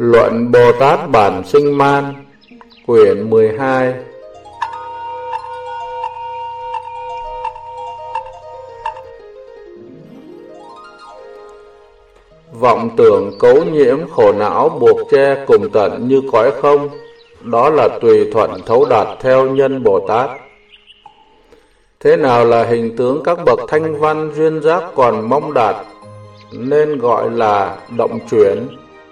Luận Bồ Tát Bản Sinh Man, quyển 12. Vọng tưởng cấu nhiễm khổ não buộc che cùng tận như cõi không, đó là tùy thuận thấu đạt theo nhân Bồ Tát. Thế nào là hình tướng các bậc thanh văn duyên giác còn mong đạt, nên gọi là động chuyển.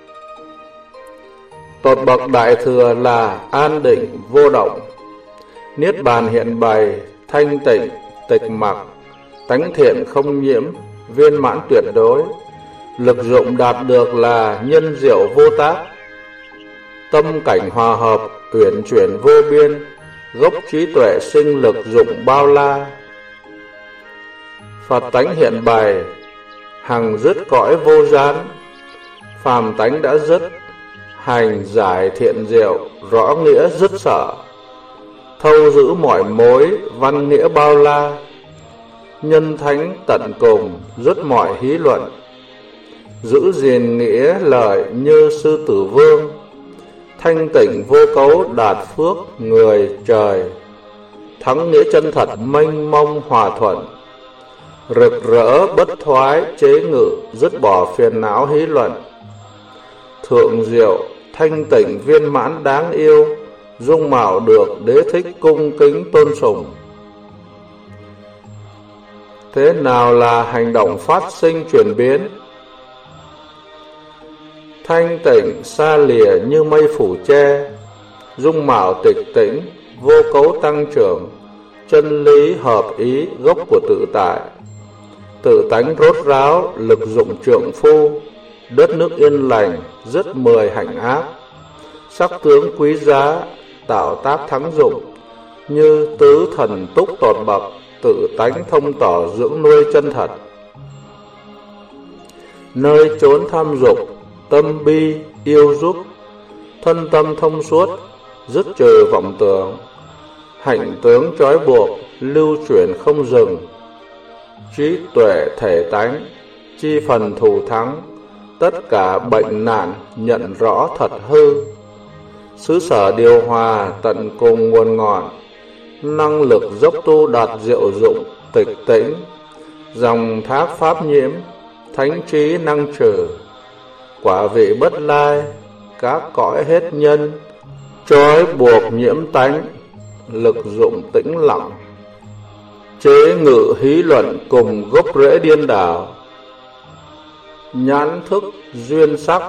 Tột bậc đại thừa là an định vô động, niết bàn hiện bày, thanh tịnh tịch mặc, tánh thiện không nhiễm, viên mãn tuyệt đối. Lực dụng đạt được là nhân diệu vô tác, tâm cảnh hòa hợp, uyển chuyển vô biên, gốc trí tuệ sinh lực dụng bao la. Phật tánh hiện bày, hằng dứt cõi vô gián, phàm tánh đã dứt, hành giải thiện diệu, rõ nghĩa dứt sợ, thâu giữ mọi mối, văn nghĩa bao la. Nhân thánh tận cùng, dứt mọi hí luận, giữ gìn nghĩa lợi như sư tử vương, thanh tịnh vô cấu đạt phước người trời, thắng nghĩa chân thật mênh mông hòa thuận, rực rỡ bất thoái chế ngự, dứt bỏ phiền não hí luận, thượng diệu thanh tịnh viên mãn đáng yêu, dung mạo được đế thích cung kính tôn sùng. Thế nào là hành động phát sinh chuyển biến? Thanh tịnh xa lìa như mây phủ che, dung mạo tịch tĩnh, vô cấu tăng trưởng, chân lý hợp ý gốc của tự tại. Tự tánh rốt ráo, lực dụng trượng phu, đất nước yên lành, dứt 10 hạnh ác. Sắc tướng quý giá, tạo tác thắng dụng, như tứ thần túc tột bậc, tự tánh thông tỏ dưỡng nuôi chân thật. Nơi chốn tham dục, tâm bi yêu giúp, thân tâm thông suốt, dứt trừ vọng tưởng, hạnh tướng trói buộc, lưu chuyển không dừng. Trí tuệ thể tánh, chi phần thù thắng, tất cả bệnh nạn nhận rõ thật hư. Xứ sở điều hòa tận cùng nguồn ngọn, năng lực dốc tu đạt diệu dụng tịch tĩnh. Dòng thác pháp nhiễm, thánh trí năng trừ, quả vị bất lai, các cõi hết nhân, trói buộc nhiễm tánh, lực dụng tĩnh lặng. Chế ngự hí luận cùng gốc rễ điên đảo, nhãn thức duyên sắc,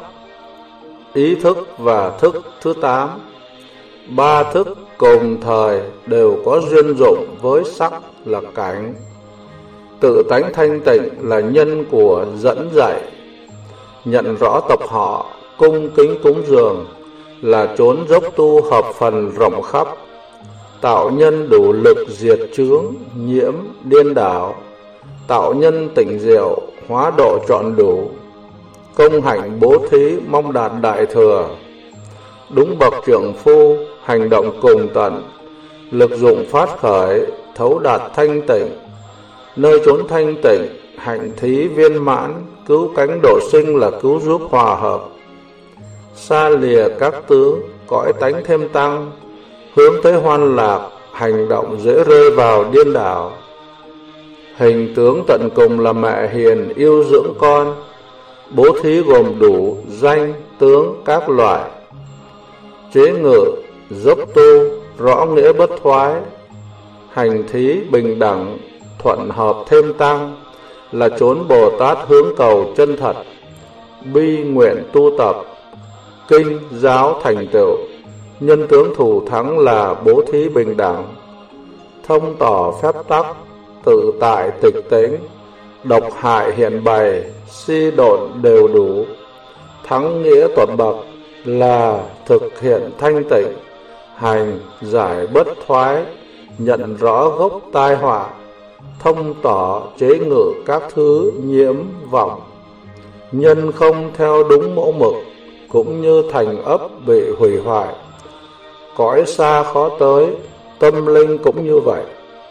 ý thức và thức thứ 8. Ba thức cùng thời đều có duyên dụng với sắc là cảnh. Tự tánh thanh tịnh là nhân của dẫn dạy, nhận rõ tập họ, cung kính cúng dường là chốn dốc tu hợp phần rộng khắp. Tạo nhân đủ lực diệt chướng, nhiễm, điên đảo, tạo nhân tỉnh diệu, hóa độ trọn đủ. Công hạnh bố thí mong đạt đại thừa, đúng bậc trượng phu, hành động cùng tận, lực dụng phát khởi, thấu đạt thanh tịnh. Nơi chốn thanh tịnh, hạnh thí viên mãn, cứu cánh độ sinh là cứu giúp hòa hợp. Xa lìa các tướng, cõi tánh thêm tăng, hướng tới hoan lạc, hành động dễ rơi vào điên đảo. Hình tướng tận cùng là mẹ hiền yêu dưỡng con, bố thí gồm đủ danh tướng các loại. Chế ngự, dốc tu, rõ nghĩa bất thoái, hành thí bình đẳng, thuận hợp thêm tăng, là chốn Bồ Tát hướng cầu chân thật. Bi nguyện tu tập, kinh giáo thành tựu, nhân tướng thủ thắng là bố thí bình đẳng. Thông tỏ phép tắc, tự tại tịch tĩnh, độc hại hiện bày, si độn đều đủ. Thắng nghĩa tột bậc là thực hiện thanh tịnh, hành giải bất thoái, nhận rõ gốc tai họa, thông tỏ chế ngự các thứ nhiễm vọng. Nhân không theo đúng mẫu mực, cũng như thành ấp bị hủy hoại. Cõi xa khó tới, tâm linh cũng như vậy.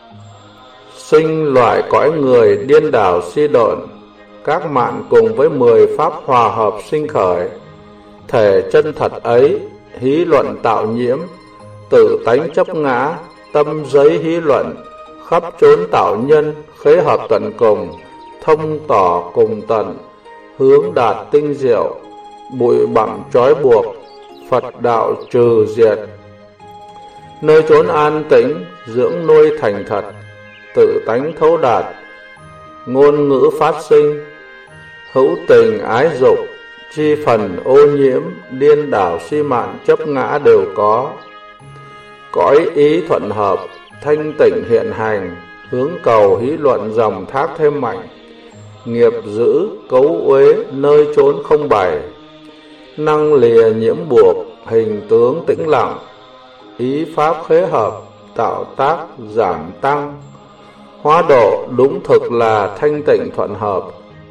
Sinh loại cõi người điên đảo si độn, các mạng cùng với 10 pháp hòa hợp sinh khởi, thể chân thật ấy, hí luận tạo nhiễm, tự tánh chấp ngã, tâm giấy hí luận, khắp chốn tạo nhân, khế hợp tận cùng, thông tỏ cùng tận, hướng đạt tinh diệu, bụi bặm trói buộc, Phật đạo trừ diệt. Nơi chốn an tĩnh, dưỡng nuôi thành thật, tự tánh thấu đạt, ngôn ngữ phát sinh, hữu tình ái dục, chi phần ô nhiễm, điên đảo si mạn chấp ngã đều có. Cõi ý thuận hợp, thanh tịnh hiện hành, hướng cầu hí luận dòng thác thêm mạnh, nghiệp giữ cấu uế nơi chốn không bày, năng lìa nhiễm buộc, hình tướng tĩnh lặng, ý pháp khế hợp, tạo tác giảm tăng, hóa độ đúng thực là thanh tịnh thuận hợp.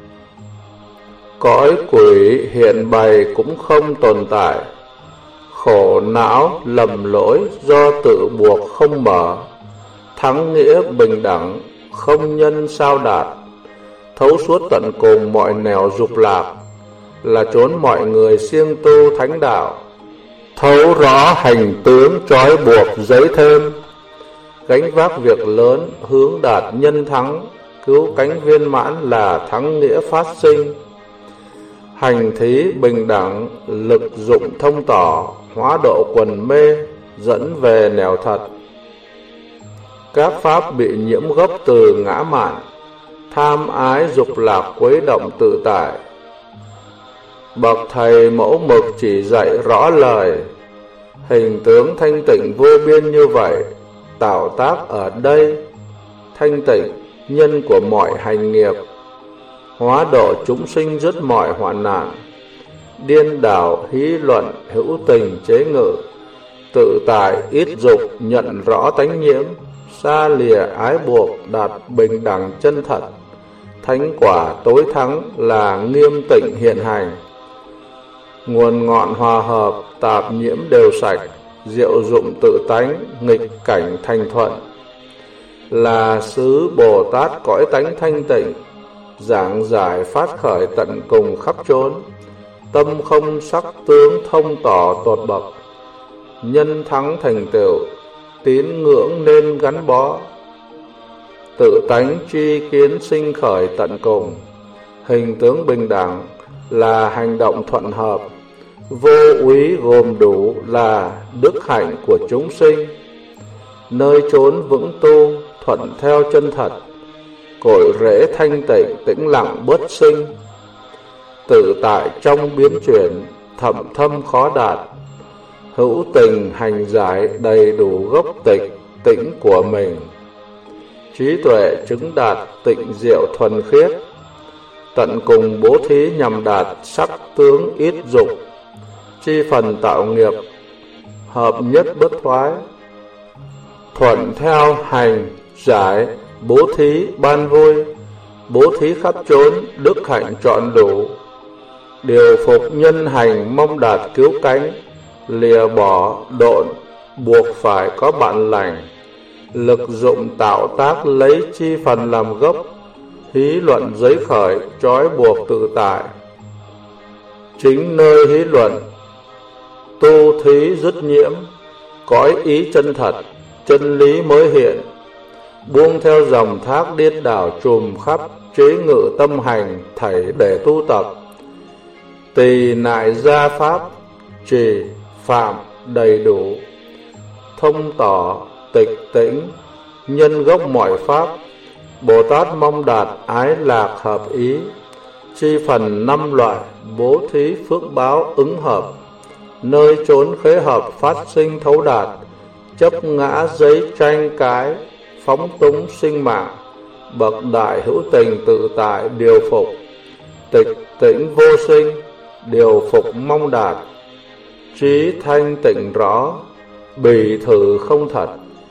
Cõi quỷ hiện bày cũng không tồn tại, khổ não lầm lỗi do tự buộc không mở, thắng nghĩa bình đẳng không nhân sao đạt, thấu suốt tận cùng mọi nẻo dục lạc, là chốn mọi người siêng tu thánh đạo, thấu rõ hành tướng trói buộc giấy thêm, gánh vác việc lớn hướng đạt nhân thắng, cứu cánh viên mãn là thắng nghĩa phát sinh. Hành thí bình đẳng, lực dụng thông tỏ, hóa độ quần mê, dẫn về nẻo thật. Các pháp bị nhiễm gốc từ ngã mạn, tham ái dục lạc quấy động tự tại. Bậc thầy mẫu mực chỉ dạy rõ lời, hình tướng thanh tịnh vô biên như vậy, tạo tác ở đây, thanh tịnh nhân của mọi hành nghiệp, hóa độ chúng sinh dứt mọi hoạn nạn, điên đảo hí luận hữu tình chế ngự, tự tại ít dục nhận rõ tánh nhiễm, xa lìa ái buộc đạt bình đẳng chân thật, thánh quả tối thắng là nghiêm tịnh hiện hành. Nguồn ngọn hòa hợp, tạp nhiễm đều sạch, diệu dụng tự tánh, nghịch cảnh thành thuận, là xứ Bồ Tát cõi tánh thanh tịnh, giảng giải phát khởi tận cùng khắp chốn, tâm không sắc tướng thông tỏ tột bậc, nhân thắng thành tựu, tín ngưỡng nên gắn bó, tự tánh tri kiến sinh khởi tận cùng, hình tướng bình đẳng là hành động thuận hợp, vô úy gồm đủ là đức hạnh của chúng sinh, nơi chốn vững tu thuận theo chân thật, cội rễ thanh tịnh tĩnh lặng bất sinh, tự tại trong biến chuyển thậm thâm khó đạt, hữu tình hành giải đầy đủ gốc tịch tĩnh của mình, trí tuệ chứng đạt tịnh diệu thuần khiết, tận cùng bố thí nhằm đạt sắc tướng ít dục, chi phần tạo nghiệp hợp nhất bất thoái, thuận theo hành giải bố thí ban vui, bố thí khắp chốn đức hạnh trọn đủ, điều phục nhân hành mong đạt cứu cánh, lìa bỏ độn buộc phải có bạn lành, lực dụng tạo tác lấy chi phần làm gốc, hí luận giấy khởi trói buộc tự tại. Chính nơi hí luận tu thí dứt nhiễm, cõi ý chân thật, chân lý mới hiện, buông theo dòng thác điên đảo trùm khắp, chế ngự tâm hành thảy để tu tập, tỳ nại gia pháp trì phạm đầy đủ, thông tỏ tịch tĩnh nhân gốc mọi pháp. Bồ Tát mong đạt ái lạc hợp ý, chi phần 5 loại bố thí phước báo ứng hợp, nơi chốn khế hợp phát sinh thấu đạt, chấp ngã giấy tranh cái phóng túng sinh mạng, bậc đại hữu tình tự tại điều phục, tịch tĩnh vô sinh điều phục mong đạt, trí thanh tịnh rõ bì thử không thật,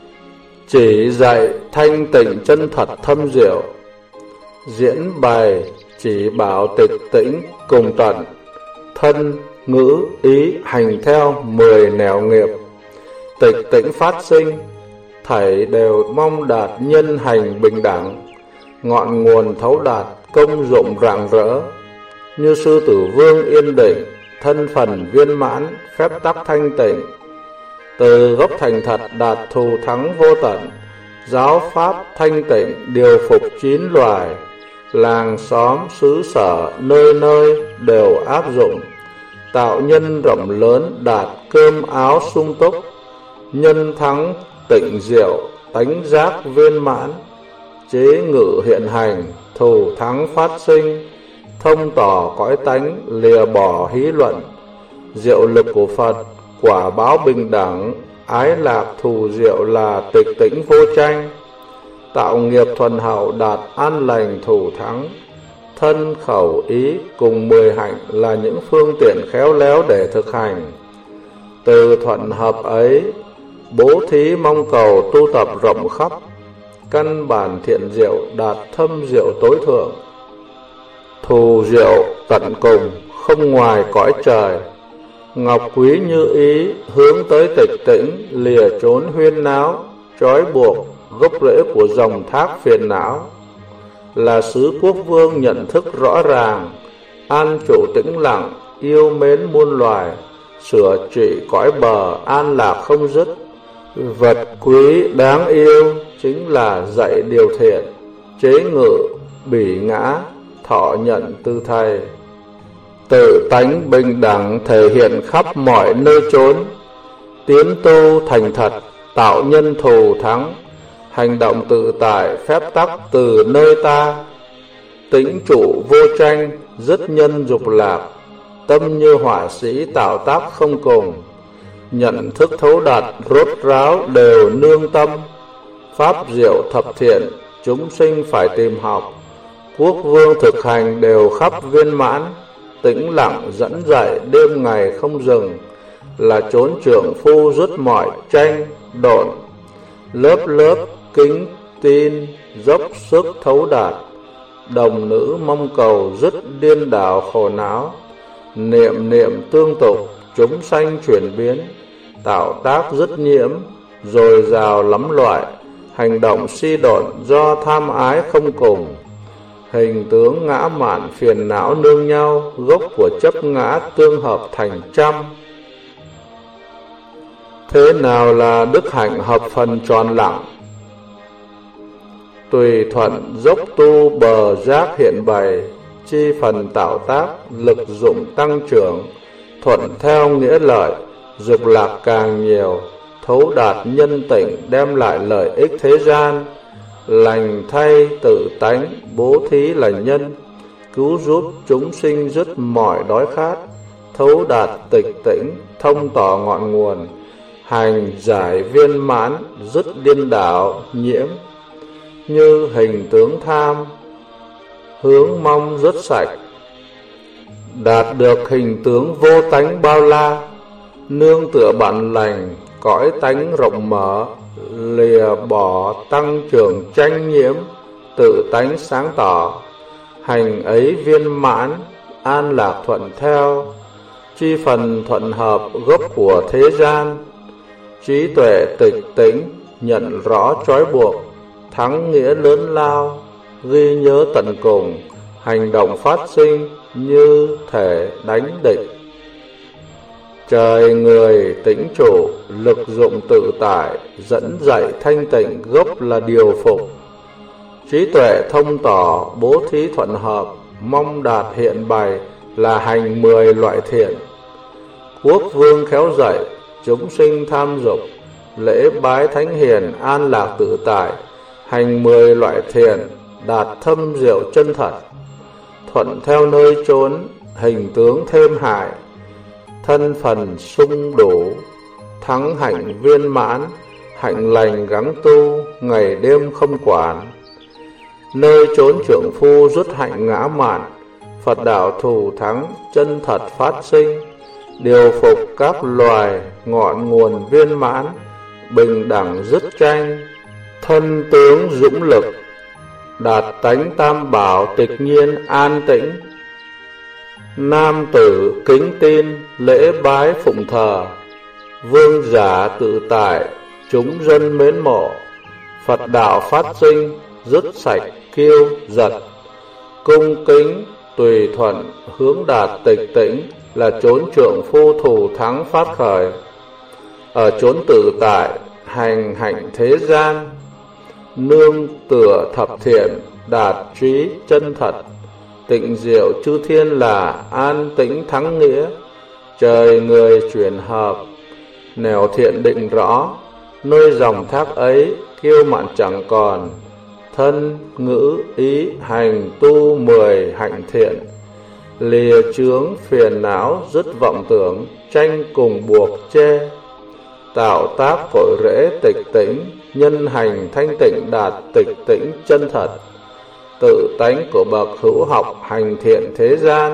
chỉ dạy thanh tịnh chân thật thâm diệu, diễn bày chỉ bảo tịch tĩnh cùng tận, thân ngữ ý hành theo 10 nẻo nghiệp, tịch tĩnh phát sinh thảy đều mong đạt nhân hành bình đẳng, ngọn nguồn thấu đạt công dụng rạng rỡ, như sư tử vương yên định thân phần viên mãn, phép tắc thanh tịnh. Từ gốc thành thật đạt thù thắng vô tận, giáo pháp thanh tịnh điều phục 9 loài, làng xóm xứ sở nơi nơi đều áp dụng, tạo nhân rộng lớn đạt cơm áo sung túc, nhân thắng tịnh diệu tánh giác viên mãn, chế ngự hiện hành thù thắng phát sinh, thông tỏ cõi tánh lìa bỏ hí luận, diệu lực của Phật quả báo bình đẳng, ái lạc thù diệu là tịch tĩnh vô tranh, tạo nghiệp thuần hậu đạt an lành thù thắng. Thân khẩu ý cùng 10 hạnh là những phương tiện khéo léo để thực hành. Từ thuận hợp ấy, bố thí mong cầu tu tập rộng khắp, căn bản thiện diệu đạt thâm diệu tối thượng. Thù diệu tận cùng không ngoài cõi trời, ngọc quý như ý hướng tới tịch tĩnh, lìa trốn huyên náo, trói buộc gốc rễ của dòng thác phiền não. Là sứ quốc vương nhận thức rõ ràng, an trụ tĩnh lặng, yêu mến muôn loài, sửa trị cõi bờ an lạc không dứt. Vật quý đáng yêu chính là dạy điều thiện, chế ngự bỉ ngã, thọ nhận từ thầy. Tự tánh bình đẳng thể hiện khắp mọi nơi chốn, tiến tu thành thật tạo nhân thù thắng, hành động tự tại phép tắc từ nơi ta. Tĩnh trụ vô tranh dứt nhân dục lạc, tâm như họa sĩ tạo tác không cùng. Nhận thức thấu đạt rốt ráo đều nương tâm, pháp diệu thập thiện chúng sinh phải tìm học. Quốc vương thực hành đều khắp viên mãn, tĩnh lặng dẫn dạy đêm ngày không dừng, là chốn trượng phu dứt mọi tranh độn. Lớp lớp kính tin dốc sức thấu đạt, đồng nữ mong cầu dứt điên đảo khổ não. Niệm niệm tương tục chúng sanh chuyển biến, tạo tác dứt nhiễm dồi dào lắm loại. Hành động si độn do tham ái không cùng, hình tướng ngã mạn phiền não nương nhau, gốc của chấp ngã tương hợp thành trăm. Thế nào là đức hạnh hợp phần tròn lặng? Tùy thuận dốc tu bờ giác hiện bày, chi phần tạo tác lực dụng tăng trưởng. Thuận theo nghĩa lợi, dục lạc càng nhiều, thấu đạt nhân tịnh đem lại lợi ích thế gian. Lành thay tự tánh bố thí là nhân, cứu giúp chúng sinh dứt mọi đói khát. Thấu đạt tịch tĩnh thông tỏ ngọn nguồn, hành giải viên mãn dứt điên đảo nhiễm. Như hình tướng tham hướng mong dứt sạch, đạt được hình tướng vô tánh bao la. Nương tựa bản lành cõi tánh rộng mở, lìa bỏ tăng trưởng tranh nhiễm, tự tánh sáng tỏ. Hành ấy viên mãn an lạc thuận theo, chi phần thuận hợp gốc của thế gian. Trí tuệ tịch tĩnh nhận rõ trói buộc, thắng nghĩa lớn lao, ghi nhớ tận cùng. Hành động phát sinh như thể đánh địch. Trời người tĩnh trụ, lực dụng tự tại, dẫn dạy thanh tịnh gốc là điều phục. Trí tuệ thông tỏ, bố thí thuận hợp, mong đạt hiện bày là hành 10 loại thiện. Quốc vương khéo dạy, chúng sinh tham dục, lễ bái thánh hiền an lạc tự tại. Hành 10 loại thiện, đạt thâm diệu chân thật. Thuận theo nơi chốn, hình tướng thêm hại. Thân phần sung đủ, thắng hạnh viên mãn. Hạnh lành gắng tu, ngày đêm không quản. Nơi chốn trưởng phu dứt hạnh ngã mạn, Phật đạo thù thắng chân thật phát sinh. Điều phục các loài, ngọn nguồn viên mãn. Bình đẳng dứt tranh, thân tướng dũng lực. Đạt tánh tam bảo tịch nhiên an tĩnh. Nam tử kính tin, lễ bái phụng thờ. Vương giả tự tại, chúng dân mến mộ. Phật đạo phát sinh, dứt sạch kiêu giật. Cung kính tùy thuận, hướng đạt tịch tĩnh. là chốn trượng phu thù thắng phát khởi. Ở chốn tự tại hành hạnh thế gian, nương tựa thập thiện đạt trí chân thật. Tịnh diệu chư thiên là an tĩnh thắng nghĩa, trời người chuyển hợp, nẻo thiện định rõ. Nơi dòng thác ấy kiêu mạn chẳng còn, thân ngữ ý hành tu 10 hạnh thiện. Lìa chướng phiền não dứt vọng tưởng, tranh cùng buộc chê. Tạo tác cội rễ tịch tĩnh, nhân hành thanh tịnh đạt tịch tĩnh chân thật. Tự tánh của bậc hữu học hành thiện thế gian,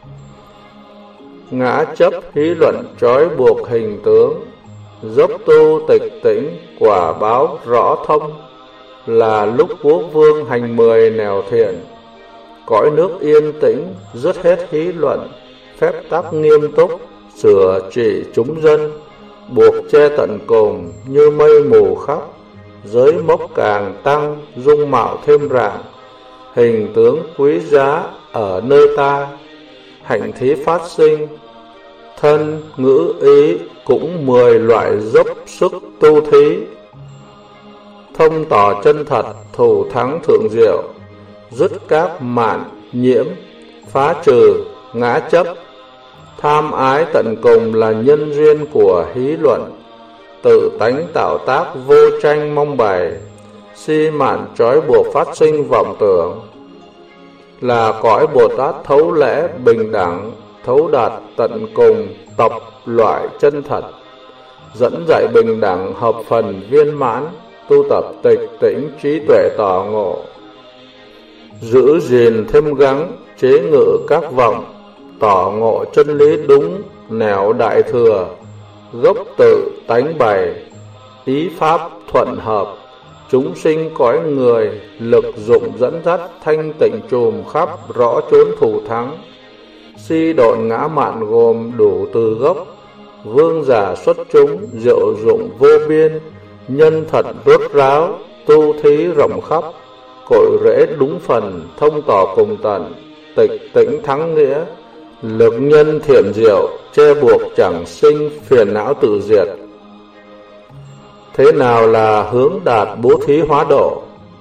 ngã chấp hí luận trói buộc hình tướng. Dốc tu tịch tĩnh quả báo rõ thông, là lúc quốc vương hành 10 nẻo thiện. Cõi nước yên tĩnh dứt hết hí luận, phép tắc nghiêm túc sửa trị chúng dân. Buộc che tận cùng như mây mù khắp, giới mốc càng tăng dung mạo thêm rạng. Hình tướng quý giá ở nơi ta, hạnh thí phát sinh, thân ngữ ý cũng 10 loại dốc sức tu thí. Thông tỏ chân thật thù thắng thượng diệu, dứt các mạn nhiễm, phá trừ ngã chấp. Tham ái tận cùng là nhân duyên của hí luận, tự tánh tạo tác vô tranh mong bày. Si mạn trói buộc phát sinh vọng tưởng, là cõi Bồ Tát thấu lẽ bình đẳng, thấu đạt tận cùng tập loại chân thật. Dẫn dạy bình đẳng hợp phần viên mãn, tu tập tịch tĩnh trí tuệ tỏ ngộ. Giữ gìn thêm gắng chế ngự các vọng, tỏ ngộ chân lý đúng nẻo đại thừa. Gốc tự tánh bày, ý pháp thuận hợp. Chúng sinh cõi người, lực dụng dẫn dắt thanh tịnh trùm khắp rõ chốn thù thắng. Si độn ngã mạn gồm đủ từ gốc, vương giả xuất chúng diệu dụng vô biên. Nhân thật rốt ráo, tu thí rộng khắp, cội rễ đúng phần thông tỏ cùng tận. Tịch tĩnh thắng nghĩa, lực nhân thiện diệu, che buộc chẳng sinh phiền não tự diệt. Thế nào là hướng đạt bố thí hóa độ?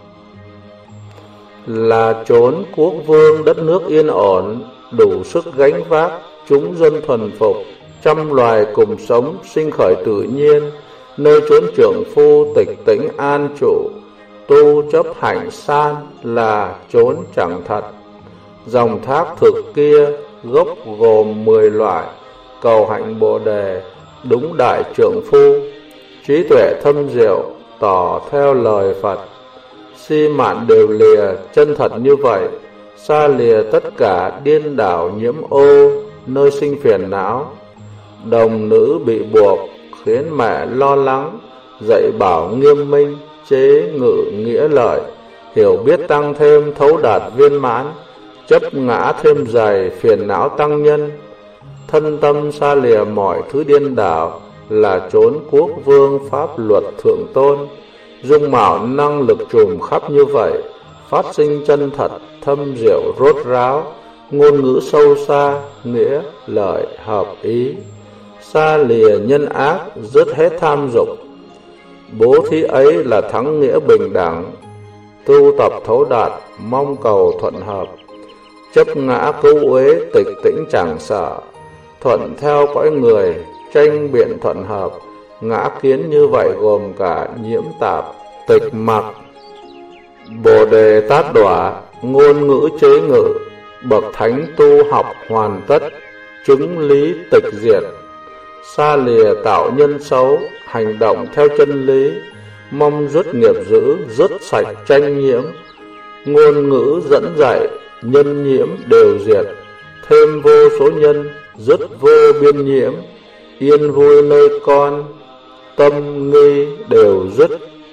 Là chốn quốc vương đất nước yên ổn, đủ sức gánh vác, chúng dân thuần phục, trăm loài cùng sống sinh khởi tự nhiên. Nơi chốn trượng phu tịch tĩnh an trụ, tu chấp hạnh san là chốn chẳng thật. Dòng thác thực kia gốc gồm 10 loại, cầu hạnh Bồ đề đúng đại trượng phu. Trí tuệ thâm diệu tỏ theo lời Phật, si mạn đều lìa chân thật như vậy. Xa lìa tất cả điên đảo nhiễm ô, nơi sinh phiền não. Đồng nữ bị buộc khiến mẹ lo lắng, dạy bảo nghiêm minh chế ngự nghĩa lợi. Hiểu biết tăng thêm thấu đạt viên mãn, chấp ngã thêm dày phiền não tăng nhân. Thân tâm xa lìa mọi thứ điên đảo, là chốn quốc vương pháp luật thượng tôn. Dung mạo năng lực trùm khắp như vậy, phát sinh chân thật thâm diệu rốt ráo. Ngôn ngữ sâu xa, nghĩa lợi hợp ý. Xa lìa nhân ác, dứt hết tham dục. Bố thí ấy là thắng nghĩa bình đẳng, tu tập thấu đạt, mong cầu thuận hợp. Chấp ngã cứu uế, tịch tĩnh chẳng sợ. Thuận theo cõi người, tranh biện thuận hợp. Ngã kiến như vậy gồm cả nhiễm tạp, tịch mặc, bồ đề tát đọa, ngôn ngữ chế ngự. Bậc thánh tu học hoàn tất, chứng lý tịch diệt. Xa lìa tạo nhân xấu, hành động theo chân lý. Mong dứt nghiệp dữ, dứt sạch tranh nhiễm. Ngôn ngữ dẫn dạy, nhân nhiễm đều diệt. Thêm vô số nhân, dứt vô biên nhiễm. Yên vui nơi con, tâm nghi đều dứt.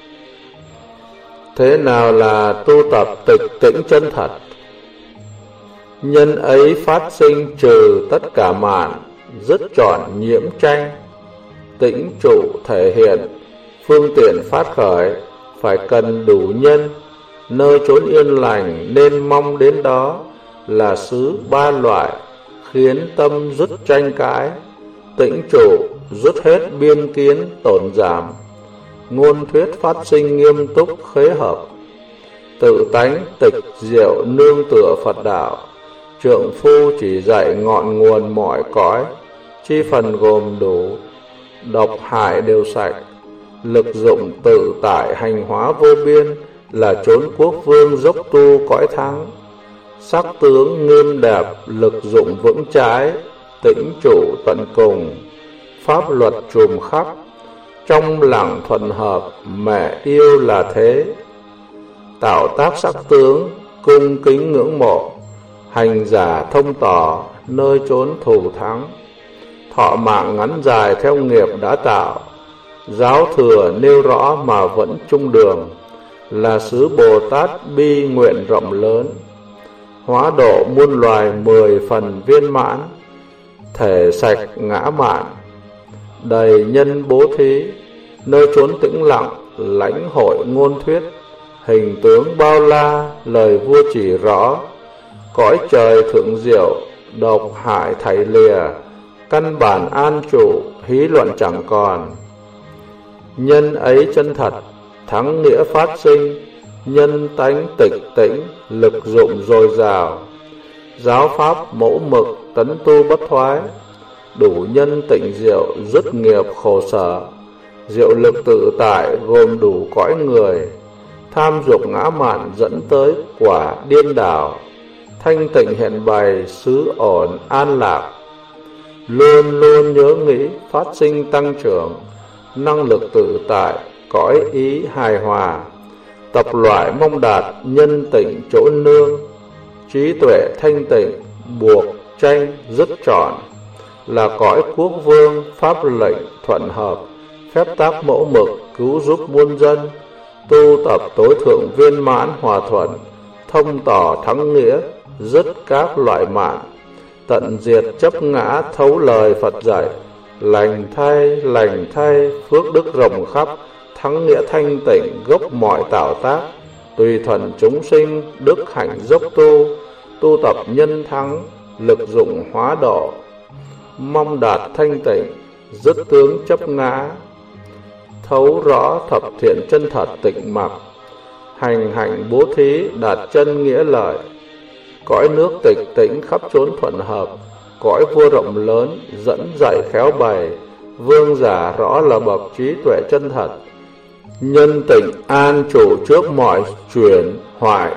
Thế nào là tu tập tịch tĩnh chân thật? Nhân ấy phát sinh trừ tất cả mạn, dứt trọn nhiễm tranh. Tĩnh trụ thể hiện, phương tiện phát khởi, phải cần đủ nhân. Nơi chốn yên lành nên mong đến đó, là xứ ba loại, khiến tâm dứt tranh cãi, tĩnh trụ dứt hết biên kiến tổn giảm, ngôn thuyết phát sinh nghiêm túc khế hợp, tự tánh tịch diệu nương tựa Phật đạo, trượng phu chỉ dạy ngọn nguồn mọi cõi, chi phần gồm đủ, độc hại đều sạch, lực dụng tự tại hành hóa vô biên, là chốn quốc vương dốc tu cõi thắng. Sắc tướng nghiêm đẹp, lực dụng vững chãi, tĩnh trụ tận cùng, pháp luật trùm khắp, trong lặng thuận hợp, mẹ yêu là thế. Tạo tác sắc tướng, cung kính ngưỡng mộ, hành giả thông tỏ, nơi chốn thù thắng. Thọ mạng ngắn dài theo nghiệp đã tạo, giáo thừa nêu rõ mà vẫn chung đường, là xứ Bồ Tát bi nguyện rộng lớn. Hóa độ muôn loài 10 phần viên mãn, thể sạch ngã mạn, đầy nhân bố thí, nơi chốn tĩnh lặng, lãnh hội ngôn thuyết, hình tướng bao la, lời vua chỉ rõ, cõi trời thượng diệu, độc hại thảy lìa, căn bản an trụ, hí luận chẳng còn. Nhân ấy chân thật, thắng nghĩa phát sinh, nhân tánh tịch tĩnh, lực dụng dồi dào, giáo pháp mẫu mực, tấn tu bất thoái, đủ nhân tịnh diệu, dứt nghiệp khổ sở, diệu lực tự tại gồm đủ cõi người, tham dục ngã mạn dẫn tới quả điên đảo, thanh tịnh hiện bày xứ ổn an lạc, luôn luôn nhớ nghĩ phát sinh tăng trưởng, năng lực tự tại, cõi ý hài hòa, tập loại mong đạt nhân tịnh chỗ nương, trí tuệ thanh tịnh buộc tranh dứt trọn, là cõi quốc vương pháp lệnh thuận hợp, phép tác mẫu mực cứu giúp muôn dân, tu tập tối thượng viên mãn hòa thuận, thông tỏ thắng nghĩa dứt các loại mạn, tận diệt chấp ngã thấu lời Phật dạy, lành thay phước đức rộng khắp, thắng nghĩa thanh tịnh gốc mọi tạo tác, tùy thuận chúng sinh đức hạnh dốc tu, tu tập nhân thắng, lực dụng hóa độ, mong đạt thanh tịnh, dứt tướng chấp ngã, thấu rõ thập thiện chân thật tịnh mặc, hành hạnh bố thí đạt chân nghĩa lợi, cõi nước tịch tĩnh khắp chốn thuận hợp, cõi vua rộng lớn dẫn dạy khéo bày, vương giả rõ là bậc trí tuệ chân thật, nhân tịnh an trụ trước mọi chuyển hoại,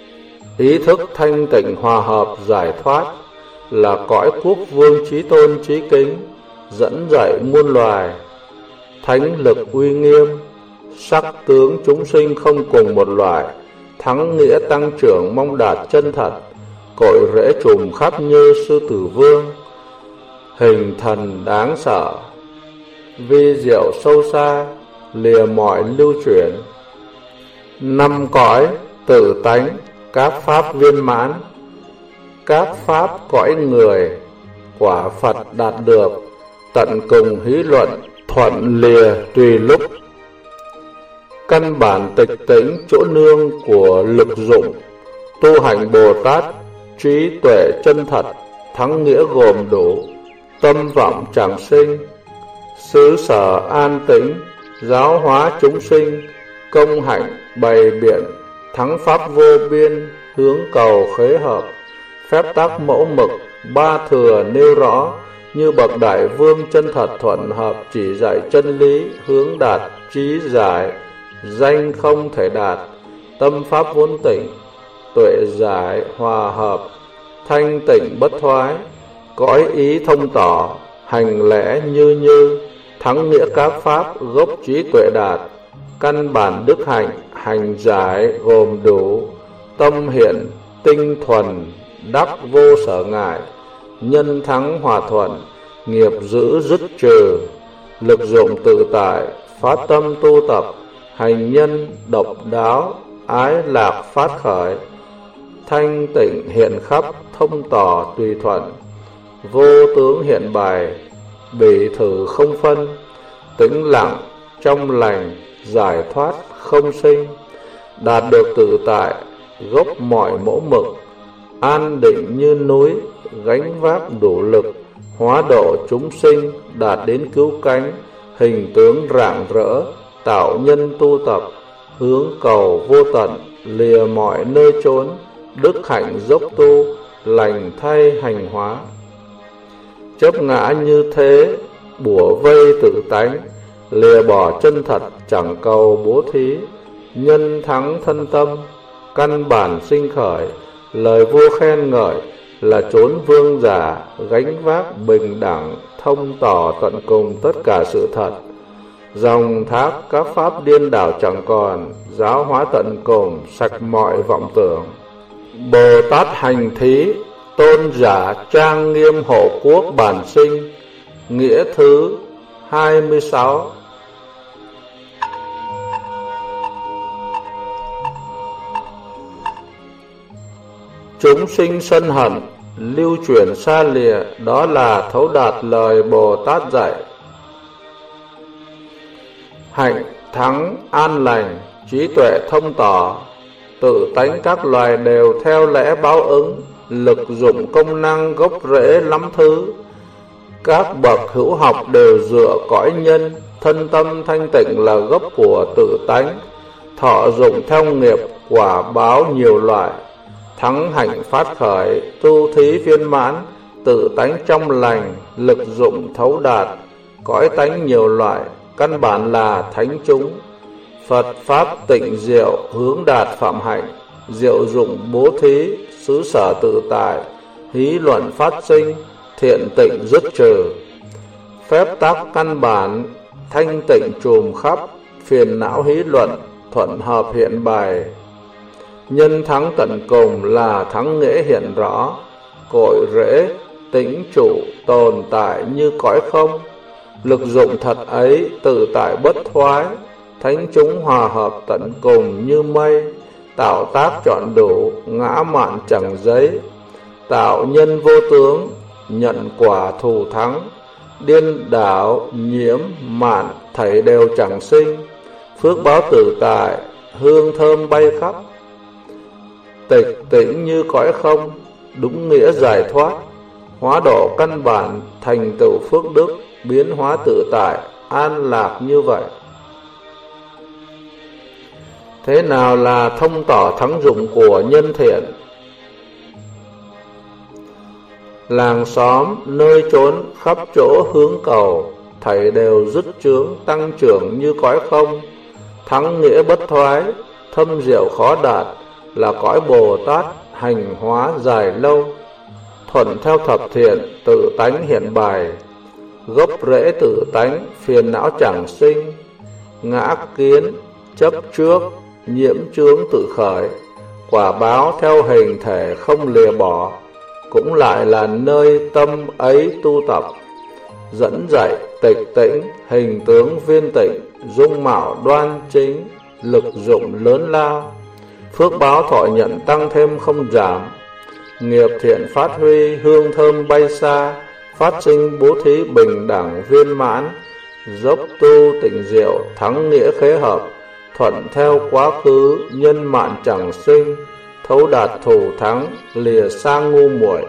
ý thức thanh tịnh hòa hợp giải thoát, là cõi quốc vương chí tôn chí kính, dẫn dạy muôn loài, thánh lực uy nghiêm, sắc tướng chúng sinh không cùng một loại, thắng nghĩa tăng trưởng mong đạt chân thật, cội rễ trùm khắp như sư tử vương, hình thần đáng sợ, vi diệu sâu xa, lìa mọi lưu chuyển. Năm cõi tự tánh, các pháp viên mãn, các pháp cõi người, quả Phật đạt được, tận cùng hí luận, thuận lìa tùy lúc. Căn bản tịch tĩnh chỗ nương của lực dụng, tu hành Bồ Tát, trí tuệ chân thật, thắng nghĩa gồm đủ, tâm vọng chẳng sinh, xứ sở an tĩnh, giáo hóa chúng sinh, công hạnh bày biện, thắng pháp vô biên, hướng cầu khế hợp, phép tác mẫu mực, ba thừa nêu rõ, như bậc đại vương chân thật thuận hợp chỉ dạy chân lý, hướng đạt trí giải, danh không thể đạt, tâm pháp vốn tịnh, tuệ giải hòa hợp, thanh tịnh bất thoái, cõi ý thông tỏ, hành lẽ như, thắng nghĩa các pháp gốc trí tuệ đạt, căn bản đức hạnh, hành giải gồm đủ, tâm hiện tinh thuần, đắc vô sở ngại, nhân thắng hòa thuận, nghiệp giữ dứt trừ, lực dụng tự tại, phát tâm tu tập, hành nhân độc đáo, ái lạc phát khởi, thanh tịnh hiện khắp, thông tỏ tùy thuận, vô tướng hiện bày, bỉ thử không phân, tĩnh lặng trong lành, giải thoát không sinh, đạt được tự tại, gốc mọi mẫu mực, an định như núi, gánh vác đủ lực, hóa độ chúng sinh, đạt đến cứu cánh, hình tướng rạng rỡ, tạo nhân tu tập, hướng cầu vô tận, lìa mọi nơi chốn, đức hạnh dốc tu, lành thay hành hóa. Chấp ngã như thế, bủa vây tự tánh, lìa bỏ chân thật, chẳng cầu bố thí, nhân thắng thân tâm, căn bản sinh khởi, lời vua khen ngợi, là chốn vương giả, gánh vác bình đẳng, thông tỏ tận cùng tất cả sự thật. Dòng thác các pháp điên đảo chẳng còn, giáo hóa tận cùng, sạch mọi vọng tưởng. Bồ Tát hành thí, tôn giả trang nghiêm hộ quốc bản sinh. Nghĩa thứ 26. Chúng sinh sân hận, lưu chuyển xa lìa, đó là thấu đạt lời Bồ Tát dạy. Hạnh thắng an lành, trí tuệ thông tỏ, tự tánh các loài đều theo lẽ báo ứng, lực dụng công năng gốc rễ lắm thứ. Các bậc hữu học đều dựa cõi nhân, thân tâm thanh tịnh là gốc của tự tánh, thọ dụng theo nghiệp, quả báo nhiều loại. Thắng hạnh phát khởi, tu thí viên mãn, tự tánh trong lành, lực dụng thấu đạt, cõi tánh nhiều loại, căn bản là thánh chúng. Phật pháp tịnh diệu, hướng đạt phạm hạnh, diệu dụng bố thí, xứ sở tự tại, hí luận phát sinh, thiện tịnh dứt trừ. Phép tắc căn bản, thanh tịnh trùm khắp, phiền não hí luận, thuận hợp hiện bày. Nhân thắng tận cùng là thắng nghĩa hiện rõ, cội rễ, tĩnh trụ, tồn tại như cõi không. Lực dụng thật ấy, tự tại bất thoái, thánh chúng hòa hợp tận cùng như mây. Tạo tác trọn đủ, ngã mạn chẳng giấy. Tạo nhân vô tướng, nhận quả thù thắng. Điên đảo, nhiễm, mạn, thảy đều chẳng sinh. Phước báo tự tại, hương thơm bay khắp. Tịch tĩnh như cõi không, đúng nghĩa giải thoát. Hóa độ căn bản, thành tựu phước đức, biến hóa tự tại, an lạc như vậy. Thế nào là thông tỏ thắng dụng của nhân thiện? Làng xóm, nơi chốn, khắp chỗ hướng cầu, thảy đều dứt chướng, tăng trưởng như cõi không. Thắng nghĩa bất thoái, thâm diệu khó đạt, là cõi Bồ Tát, hành hóa dài lâu. Thuận theo thập thiện, tự tánh hiện bài, gốc rễ tự tánh, phiền não chẳng sinh. Ngã kiến, chấp trước, nhiễm chướng tự khởi, quả báo theo hình thể không lìa bỏ, cũng lại là nơi tâm ấy tu tập. Dẫn dạy, tịch tĩnh, hình tướng viên tịnh, dung mạo đoan chính, lực dụng lớn lao. Phước báo thọ nhận tăng thêm không giảm, nghiệp thiện phát huy, hương thơm bay xa. Phát sinh bố thí bình đẳng viên mãn, dốc tu tịnh diệu, thắng nghĩa khế hợp. Thuận theo quá khứ, nhân mạn chẳng sinh, thấu đạt thù thắng, lìa sang ngu muội.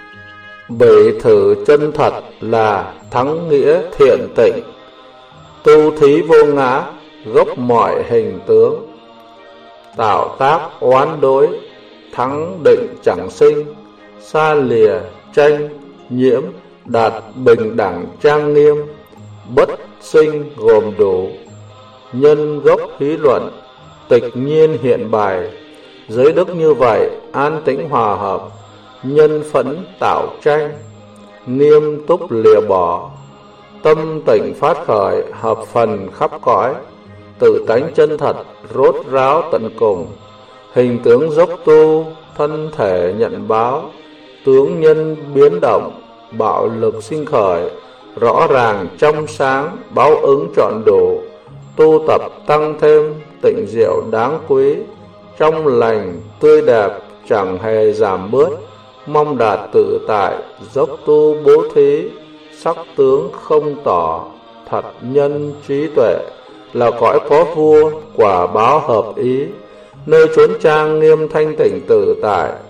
Bởi thử chân thật là thắng nghĩa thiện tịnh, tu thí vô ngã, gốc mọi hình tướng. Tạo tác oán đối, thắng định chẳng sinh, xa lìa tranh nhiễm, đạt bình đẳng trang nghiêm. Bất sinh gồm đủ, nhân gốc hí luận, tịch nhiên hiện bài. Giới đức như vậy, an tĩnh hòa hợp, nhân phẫn tạo tranh, nghiêm túc lìa bỏ. Tâm tỉnh phát khởi, hợp phần khắp cõi, tự tánh chân thật, rốt ráo tận cùng. Hình tướng dốc tu, thân thể nhận báo, tướng nhân biến động, bạo lực sinh khởi. Rõ ràng trong sáng, báo ứng trọn đủ, tu tập tăng thêm, tịnh diệu đáng quý. Trong lành, tươi đẹp, chẳng hề giảm bớt, mong đạt tự tại, dốc tu bố thí. Sắc tướng không tỏ, thật nhân trí tuệ, là cõi có vua, quả báo hợp ý. Nơi chốn trang nghiêm thanh tịnh tự tại,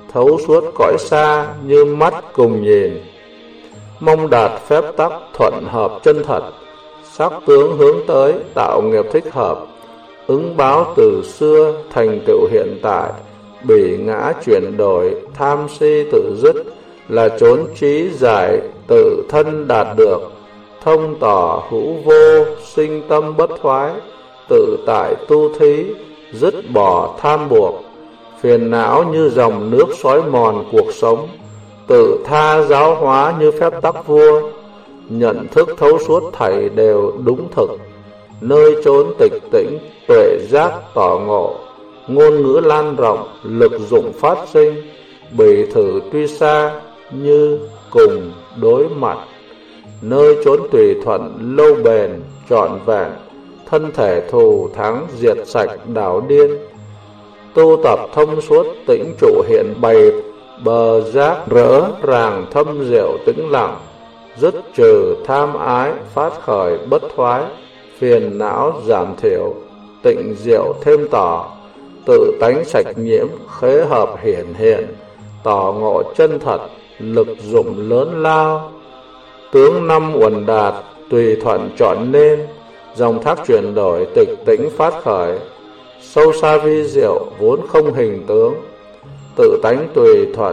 thấu suốt cõi xa như mắt cùng nhìn. Mong đạt phép tắc thuận hợp chân thật, sắc tướng hướng tới tạo nghiệp thích hợp, ứng báo từ xưa thành tựu hiện tại, bỉ ngã chuyển đổi tham si tự dứt, là chốn trí giải tự thân đạt được, thông tỏ hữu vô sinh tâm bất thoái, tự tại tu thí dứt bỏ tham buộc, phiền não như dòng nước xói mòn cuộc sống, tự tha giáo hóa như phép tắc vua, nhận thức thấu suốt thảy đều đúng thực, nơi chốn tịch tĩnh tuệ giác tỏ ngộ, ngôn ngữ lan rộng lực dụng phát sinh, bỉ thử tuy xa như cùng đối mặt, nơi chốn tùy thuận lâu bền trọn vẹn, thân thể thù thắng diệt sạch đảo điên, tu tập thông suốt tĩnh trụ hiện bày, bờ giác rỡ ràng thâm diệu tĩnh lặng, dứt trừ tham ái phát khởi bất thoái, phiền não giảm thiểu tịnh diệu thêm tỏ, tự tánh sạch nhiễm khế hợp hiển hiện, tỏ ngộ chân thật lực dụng lớn lao, tướng năm uẩn đạt tùy thuận chọn nên, dòng thác chuyển đổi tịch tĩnh phát khởi, sâu xa vi diệu vốn không hình tướng, tự tánh tùy thuận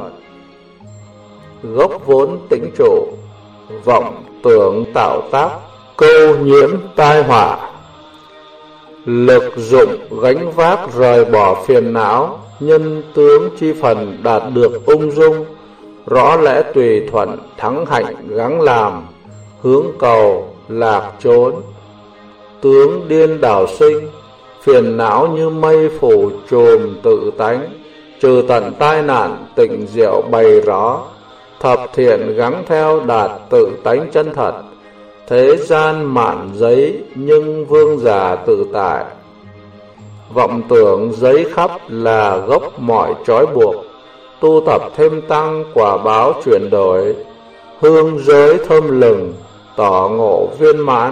gốc vốn tĩnh trụ, vọng tưởng tạo tác câu nhiễm tai họa, lực dụng gánh vác rời bỏ phiền não, nhân tướng chi phần đạt được ung dung, rõ lẽ tùy thuận thắng hạnh gắng làm, hướng cầu lạc trốn, tướng điên đảo sinh, phiền não như mây phủ trùm tự tánh, trừ tận tai nạn tịnh diệu bày rõ, thập thiện gắng theo đạt tự tánh chân thật, thế gian mạn giấy nhưng vương giả tự tại, vọng tưởng giấy khắp là gốc mọi trói buộc, tu tập thêm tăng quả báo chuyển đổi, hương giới thơm lừng tỏ ngộ viên mãn,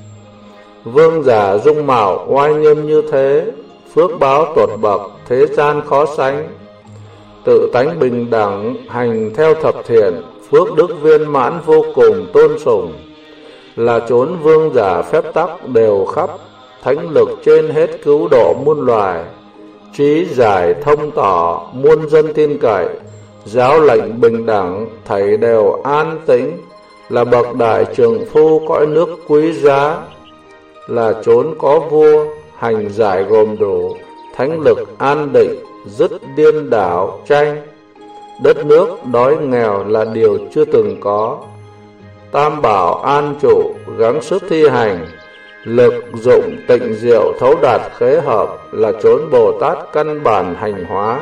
vương giả dung mạo oai nghiêm như thế, phước báo tột bậc thế gian khó sánh, tự tánh bình đẳng hành theo thập thiện, phước đức viên mãn vô cùng tôn sùng, là chốn vương giả phép tắc đều khắp, thánh lực trên hết cứu độ muôn loài, trí giải thông tỏ muôn dân tin cậy, giáo lệnh bình đẳng thảy đều an tĩnh, là bậc đại trường phu cõi nước quý giá, là chốn có vua hành giải gồm đủ, thánh lực an định dứt điên đảo tranh, đất nước đói nghèo là điều chưa từng có, tam bảo an trụ gắng sức thi hành, lực dụng tịnh diệu thấu đạt khế hợp, là chốn Bồ Tát căn bản hành hóa,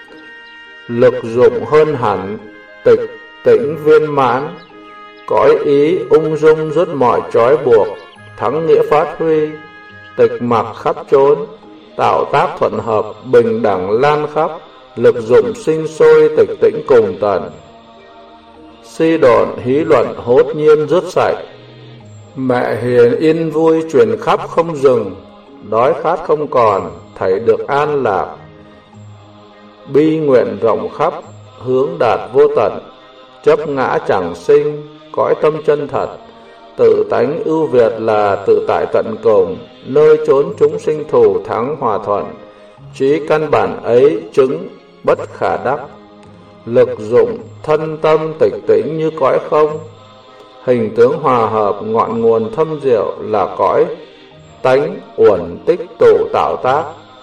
lực dụng hơn hẳn tịch tĩnh viên mãn, cõi ý ung dung dứt mọi trói buộc, thắng nghĩa phát huy, tịch mặc khắp chốn, tạo tác thuận hợp bình đẳng lan khắp, lực dụng sinh sôi tịch tĩnh cùng tận, si độn hí luận hốt nhiên dứt sạch, mẹ hiền yên vui truyền khắp không dừng, đói khát không còn thảy được an lạc, bi nguyện rộng khắp hướng đạt vô tận, chấp ngã chẳng sinh cõi tâm chân thật, tự tánh ưu việt là tự tại tận cùng, nơi chốn chúng sinh thù thắng hòa thuận, trí căn bản ấy chứng bất khả đắc, lực dụng thân tâm tịch tĩnh như cõi không, hình tướng hòa hợp ngọn nguồn thâm diệu, là cõi tánh uẩn tích tụ tạo tác,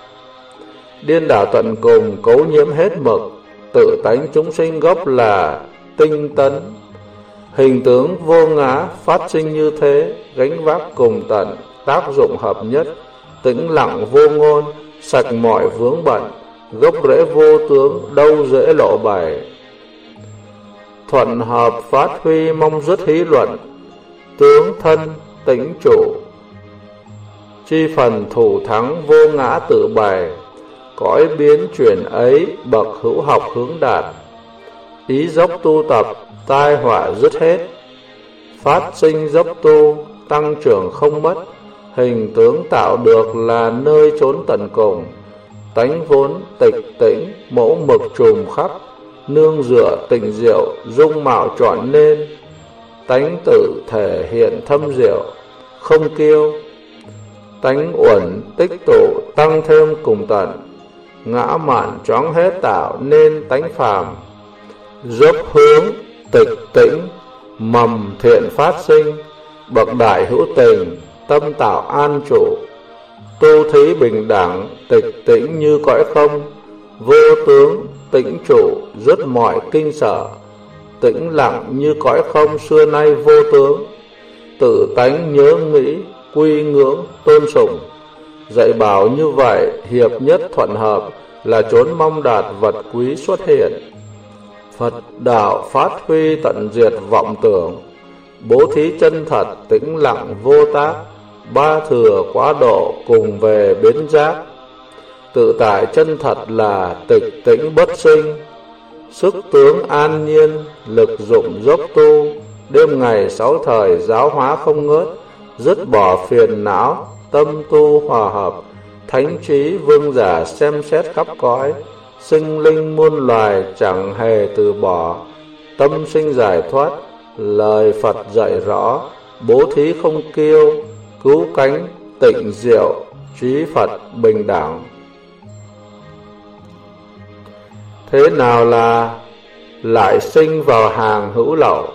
điên đảo tận cùng cấu nhiễm hết mực, tự tánh chúng sinh gốc là tinh tấn, hình tướng vô ngã phát sinh như thế, gánh vác cùng tận, tác dụng hợp nhất, tĩnh lặng vô ngôn, sạch mọi vướng bận, gốc rễ vô tướng đâu dễ lộ bày, thuận hợp phát huy mong dứt hí luận, tướng thân tĩnh trụ, chi phần thủ thắng vô ngã tự bày, cõi biến chuyển ấy bậc hữu học hướng đạt, ý dốc tu tập tai họa dứt hết, phát sinh dốc tu tăng trưởng không mất, hình tướng tạo được là nơi chốn tận cùng, tánh vốn tịch tĩnh mẫu mực trùm khắp, nương dựa tình diệu, dung mạo trọn nên, tánh tự thể hiện thâm diệu, không kiêu, tánh uẩn tích tụ tăng thêm cùng tận, ngã mạn choáng hết tạo nên tánh phàm, dốc hướng tịch tĩnh, mầm thiện phát sinh, bậc đại hữu tình, tâm tạo an trụ, tu thí bình đẳng, tịch tĩnh như cõi không, vô tướng tĩnh trụ, dứt mọi kinh sở, tĩnh lặng như cõi không xưa nay vô tướng, tự tánh nhớ nghĩ, quy ngưỡng tôn sùng. Dạy bảo như vậy, hiệp nhất thuận hợp, là chốn mong đạt vật quý xuất hiện. Phật đạo phát huy tận diệt vọng tưởng, bố thí chân thật tĩnh lặng vô tác, ba thừa quá độ cùng về biến giác. Tự tại chân thật là tịch tĩnh bất sinh, sức tướng an nhiên, lực dụng dốc tu, đêm ngày sáu thời giáo hóa không ngớt, dứt bỏ phiền não, tâm tu hòa hợp, thánh trí vương giả xem xét khắp cõi, sinh linh muôn loài chẳng hề từ bỏ, tâm sinh giải thoát, lời Phật dạy rõ, bố thí không kiêu, cứu cánh tịnh diệu, trí Phật bình đẳng. Thế nào là lại sinh vào hàng hữu lậu?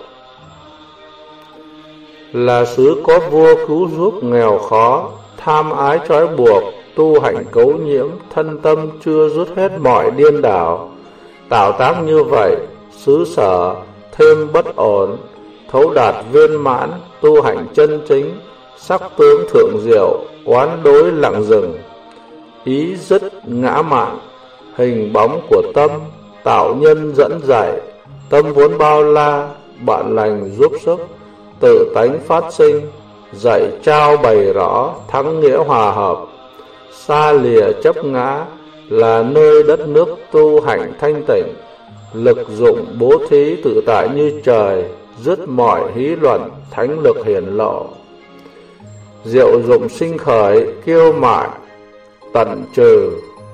Là xứ có vua cứu giúp nghèo khó, tham ái trói buộc, tu hạnh cấu nhiễm, thân tâm chưa rút hết mọi điên đảo. Tạo tác như vậy, xứ sở thêm bất ổn, thấu đạt viên mãn, tu hạnh chân chính, sắc tướng thượng diệu, oán đối lặng dừng, ý dứt ngã mạn, hình bóng của tâm, tạo nhân dẫn dạy, tâm vốn bao la, bạn lành giúp sức, tự tánh phát sinh, dạy trao bày rõ, thắng nghĩa hòa hợp, xa lìa chấp ngã, là nơi đất nước tu hạnh thanh tịnh, lực dụng bố thí tự tại như trời, dứt mọi hí luận, thánh lực hiển lộ. Diệu dụng sinh khởi, kiêu mạn, tận trừ,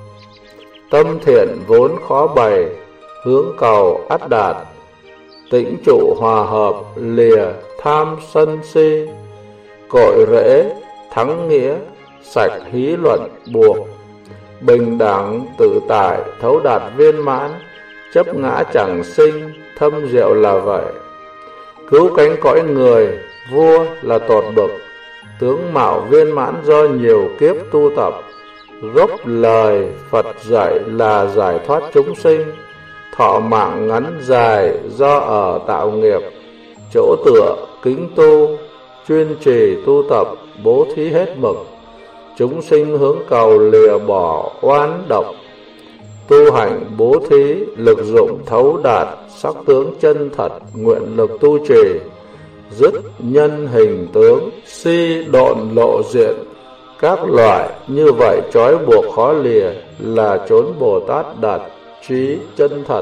tâm thiện vốn khó bày, hướng cầu ắt đạt, tĩnh trụ hòa hợp, lìa tham sân si, cội rễ thắng nghĩa, sạch hí luận buộc, bình đẳng tự tại, thấu đạt viên mãn, chấp ngã chẳng sinh, thâm diệu là vậy. Cứu cánh cõi người, vua là tột bậc, tướng mạo viên mãn do nhiều kiếp tu tập, gốc lời Phật dạy là giải thoát chúng sinh, thọ mạng ngắn dài do ở tạo nghiệp, chỗ tựa kính tu, chuyên trì tu tập, bố thí hết mực, chúng sinh hướng cầu lìa bỏ oán độc, tu hành bố thí, lực dụng thấu đạt, sắc tướng chân thật, nguyện lực tu trì, dứt nhân hình tướng, si độn lộ diện, các loại như vậy trói buộc khó lìa, là chốn Bồ Tát đạt trí chân thật,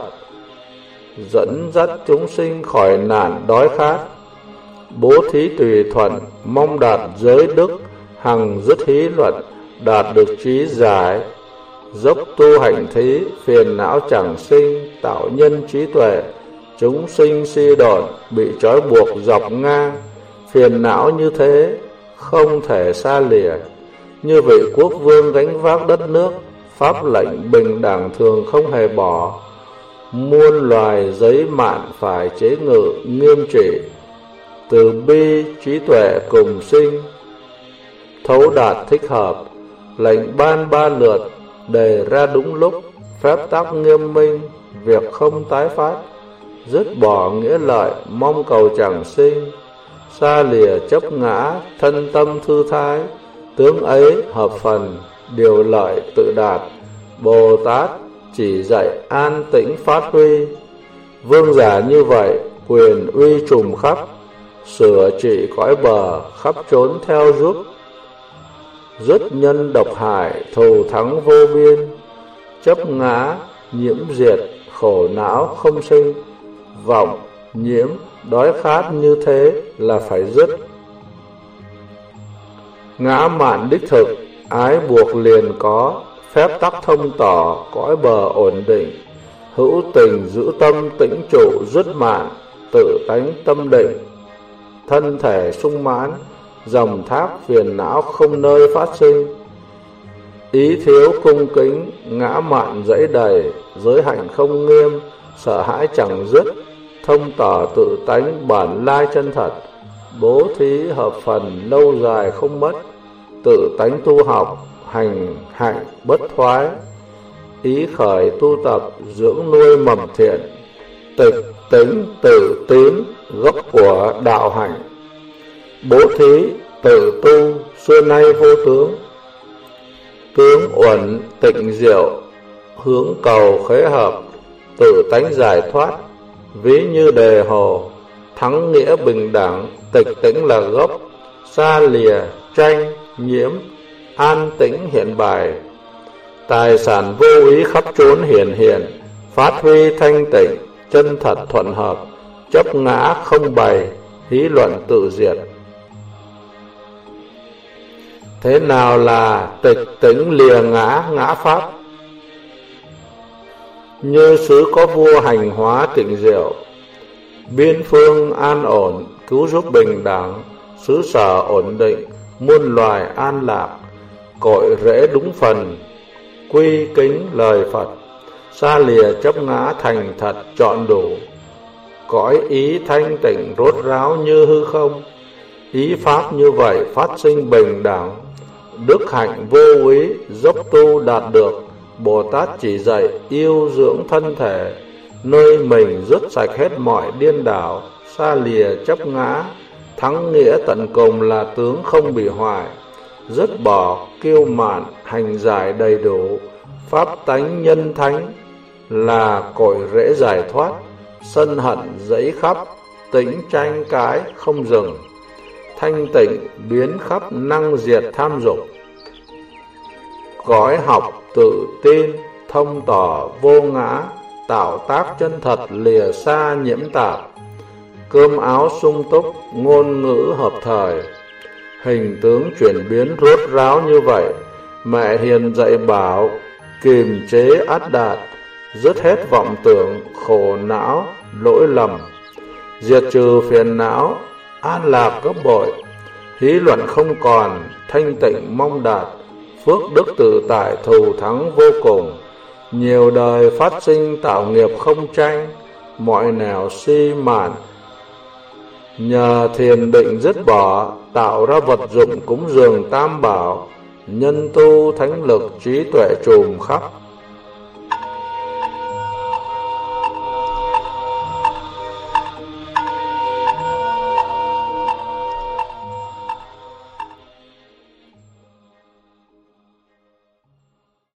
dẫn dắt chúng sinh khỏi nạn đói khát, bố thí tùy thuận, mong đạt giới đức, hằng dứt hí luận, đạt được trí giải, dốc tu hành thí, phiền não chẳng sinh, tạo nhân trí tuệ, chúng sinh si độn, bị trói buộc dọc ngang, phiền não như thế, không thể xa lìa. Như vị quốc vương gánh vác đất nước, pháp lệnh bình đẳng thường không hề bỏ, muôn loài giấy mạn phải chế ngự nghiêm trị, từ bi trí tuệ cùng sinh, thấu đạt thích hợp, lệnh ban ba lượt, đề ra đúng lúc, phép tắc nghiêm minh, việc không tái phát, dứt bỏ nghĩa lợi, mong cầu chẳng sinh, xa lìa chấp ngã, thân tâm thư thái, tướng ấy hợp phần, điều lợi tự đạt, Bồ Tát chỉ dạy an tĩnh phát huy. Vương giả như vậy, quyền uy trùm khắp, sửa trị cõi bờ, khắp trốn theo giúp, dứt nhân độc hại, thù thắng vô biên, chấp ngã, nhiễm diệt, khổ não không sinh, vọng, nhiễm, đói khát như thế là phải dứt. Ngã mạn đích thực, ái buộc liền có, phép tắc thông tỏ, cõi bờ ổn định, hữu tình giữ tâm tĩnh trụ dứt mạn, tự tánh tâm định, thân thể sung mãn, dòng thác phiền não không nơi phát sinh. Ý thiếu cung kính, ngã mạn dẫy đầy, giới hạnh không nghiêm, sợ hãi chẳng dứt, thông tỏ tự tánh bản lai chân thật, bố thí hợp phần lâu dài không mất, tự tánh tu học, hành hạnh bất thoái, ý khởi tu tập dưỡng nuôi mầm thiện, tịch tính tự tín gốc của đạo hạnh, bố thí tự tu xưa nay vô tướng, tướng uẩn tịnh diệu hướng cầu khế hợp, tự tánh giải thoát ví như đề hồ, thắng nghĩa bình đẳng tịch tĩnh là gốc, xa lìa tranh nhiễm an tĩnh hiện bài, tài sản vô ý khắp chốn hiển hiện, phát huy thanh tịnh chân thật thuận hợp, chấp ngã không bày, hí luận tự diệt. Thế nào là tịch tĩnh lìa ngã, ngã pháp? Như xứ có vua hành hóa tịnh diệu, biên phương an ổn, cứu giúp bình đẳng, xứ sở ổn định, muôn loài an lạc, cội rễ đúng phần, quy kính lời Phật, xa lìa chấp ngã thành thật trọn đủ, cõi ý thanh tịnh rốt ráo như hư không, ý pháp như vậy phát sinh bình đẳng, đức hạnh vô úy dốc tu đạt được. Bồ Tát chỉ dạy yêu dưỡng thân thể, nơi mình dứt sạch hết mọi điên đảo, xa lìa chấp ngã, thắng nghĩa tận cùng là tướng không bị hoại, dứt bỏ kiêu mạn, hành giải đầy đủ, pháp tánh nhân thánh là cội rễ giải thoát, sân hận dẫy khắp, tĩnh tranh cái không dừng, thanh tịnh biến khắp năng diệt tham dục. Cõi học tự tin, thông tỏ vô ngã, tạo tác chân thật lìa xa nhiễm tạp, cơm áo sung túc, ngôn ngữ hợp thời, hình tướng chuyển biến rốt ráo như vậy. Mẹ hiền dạy bảo, kiềm chế ắt đạt, dứt hết vọng tưởng, khổ não, lỗi lầm, diệt trừ phiền não, an lạc gấp bội, hí luận không còn, thanh tịnh mong đạt, phước đức tự tại thù thắng vô cùng, nhiều đời phát sinh tạo nghiệp không tranh, mọi nẻo si mạn, nhờ thiền định dứt bỏ, tạo ra vật dụng cúng dường tam bảo, nhân tu thánh lực trí tuệ trùm khắp.